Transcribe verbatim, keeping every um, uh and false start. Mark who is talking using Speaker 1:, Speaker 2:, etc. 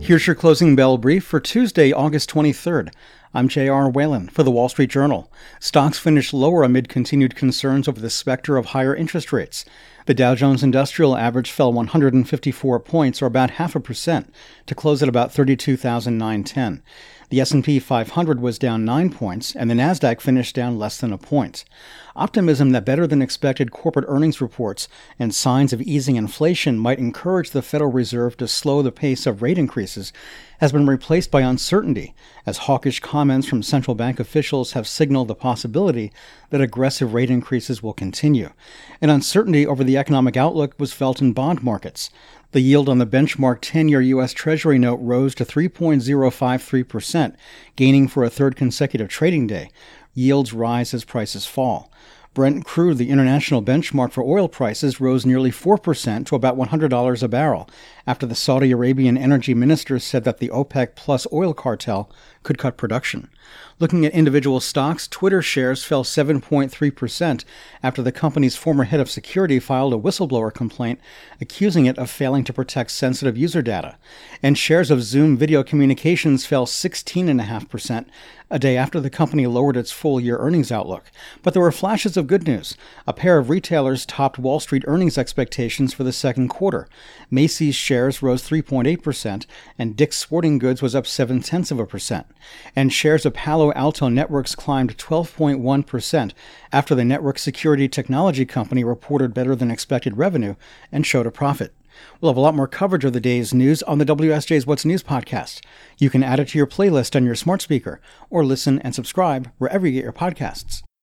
Speaker 1: Here's your closing bell brief for Tuesday, August twenty-third. I'm J R. Whalen for The Wall Street Journal. Stocks finished lower amid continued concerns over the specter of higher interest rates. The Dow Jones Industrial Average fell one hundred fifty-four points, or about half a percent, to close at about thirty-two thousand nine hundred ten. The S and P five hundred was down nine points, and the Nasdaq finished down less than a point. Optimism that better-than-expected corporate earnings reports and signs of easing inflation might encourage the Federal Reserve to slow the pace of rate increases has been replaced by uncertainty, as hawkish comments from central bank officials have signaled the possibility that aggressive rate increases will continue. And uncertainty over the economic outlook was felt in bond markets. The yield on the benchmark ten-year U S Treasury note rose to three point zero five three percent, gaining for a third consecutive trading day. Yields rise as prices fall. Brent crude, the international benchmark for oil prices, rose nearly four percent to about one hundred dollars a barrel after the Saudi Arabian energy minister said that the OPEC Plus oil cartel could cut production. Looking at individual stocks, Twitter shares fell seven point three percent after the company's former head of security filed a whistleblower complaint accusing it of failing to protect sensitive user data. And shares of Zoom Video Communications fell sixteen point five percent a day after the company lowered its full-year earnings outlook. But there were flashes of good news. A pair of retailers topped Wall Street earnings expectations for the second quarter. Macy's shares rose three point eight percent, and Dick's Sporting Goods was up seven tenths of a percent. And shares of Palo Alto Networks climbed twelve point one percent after the network security technology company reported better than expected revenue and showed a profit. We'll have a lot more coverage of the day's news on the W S J's What's News podcast. You can add it to your playlist on your smart speaker or listen and subscribe wherever you get your podcasts.